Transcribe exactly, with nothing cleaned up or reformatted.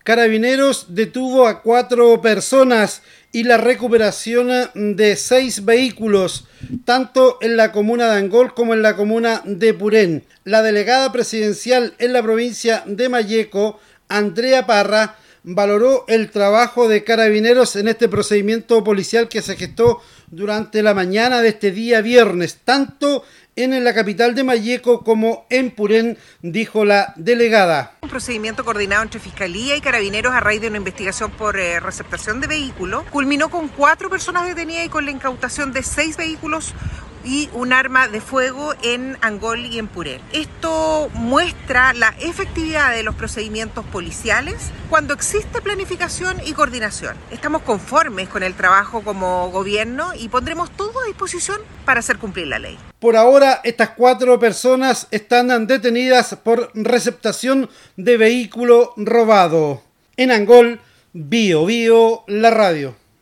Carabineros detuvo a cuatro personas y la recuperación de seis vehículos, tanto en la comuna de Angol como en la comuna de Purén. La delegada presidencial en la provincia de Malleco, Andrea Parra, valoró el trabajo de Carabineros en este procedimiento policial que se gestó durante la mañana de este día viernes, tanto en la capital de Malleco como en Purén, dijo la delegada. Un procedimiento coordinado entre Fiscalía y Carabineros a raíz de una investigación por eh, receptación de vehículos culminó con cuatro personas detenidas y con la incautación de seis vehículos y un arma de fuego en Angol y en Purén. Esto muestra la efectividad de los procedimientos policiales cuando existe planificación y coordinación. Estamos conformes con el trabajo como gobierno y pondremos todo a disposición para hacer cumplir la ley. Por ahora, estas cuatro personas están detenidas por receptación de vehículo robado. En Angol, Bio Bio, la radio.